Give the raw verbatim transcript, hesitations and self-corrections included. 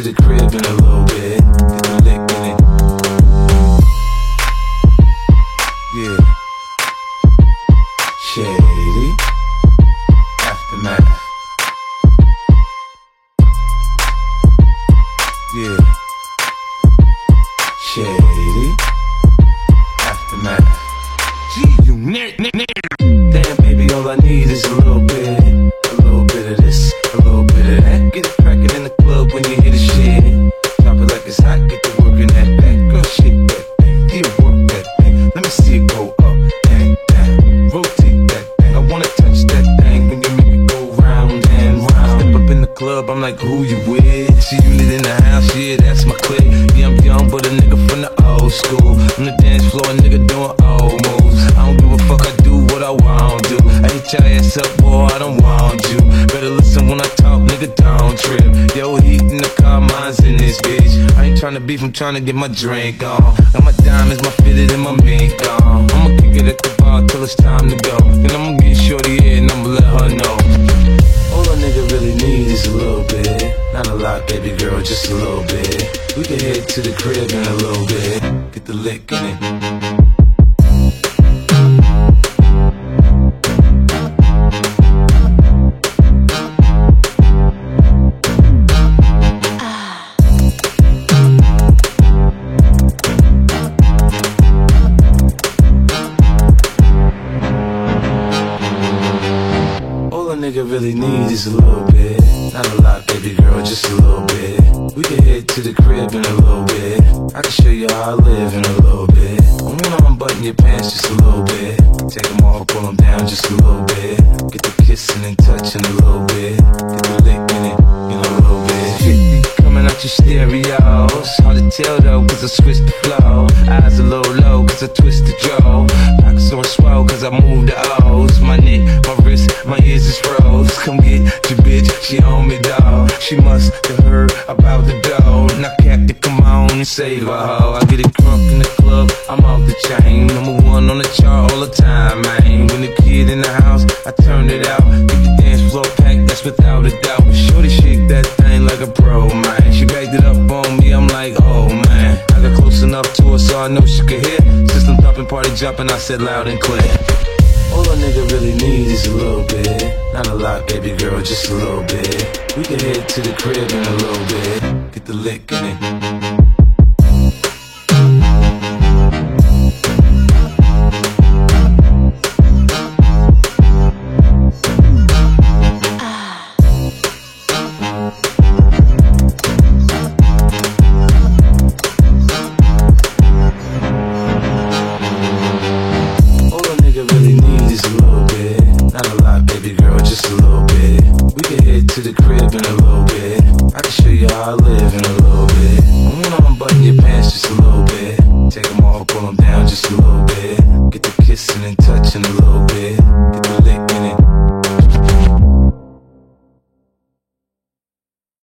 the crib in a little bit. Get the lick in it. Yeah. Shady. Aftermath. Yeah. Shady. Aftermath. Gee, you near, near, near. Damn, baby, all I need is a little bit. A little bit of this, a little bit of that. Get it crackin' in the club when you hear the shit. Drop it like it's hot, get to work in that back. Girl, shake that thing, yeah, work that thing. Let me see it go up and down. Rotate that thing, I wanna touch that thing. When you make it go round and round. Step up in the club, I'm like, who you with? See unit in the house, yeah, that's my clique. Yeah, I'm young, but a nigga from the old school. On the dance floor, a nigga doing old moves. I don't give a fuck, I do what I want to. I hit your ass up, boy, I don't want you. Better listen when I talk, nigga, don't trip. Yo, heat in the car, mine's in this bitch. I ain't tryna beef, I'm tryna get my drink on. Got my diamonds, my fitted, and my mink on. I'ma kick it at the bar till it's time to go. Then I'ma get shorty here and I'ma let her know. All a nigga really need is a little bit. Not a lot, baby girl, just a little bit. We can head to the crib in a little bit. Get the lick in it. Nigga really need is a little bit. Not a lot, baby girl, just a little bit. We can head to the crib in a little bit. I can show you how I live in a little bit. I wanna unbutton your pants just a little bit. Take them off, pull them down just a little bit. Get the kissing and touching a little bit. Get the lick in it, in a little bit. fifty coming out your stereos. Hard to tell though, cause I switched the flow. Eyes a little low, cause I twist the jaw. Pockets on swell, cause I moved the O's. My neck, my wrist, my ears is froze. Come get your bitch, she on me, dawg. She must have heard about the dough. Now Captain, come on and save her, ho. I get it drunk in the club, I'm off the chain. Number one on the chart all the time, man. When the kid in the house, I turn it out. Get the dance floor packed, that's without a doubt. Shorty shake that thing like a pro, man. She backed it up on me, I'm like, oh man. I got close enough to her so I know she could hear. System thumping, party jumping, I said loud and clear. All a nigga really need is a little bit. Not a lot, baby girl, just a little bit. We can head to the crib in a little bit. Get the lick in it. To the crib in a little bit. I can show you how I live in a little bit. I wanna unbutton your pants just a little bit. Take them off, pull them down just a little bit. Get the kissing and touching a little bit.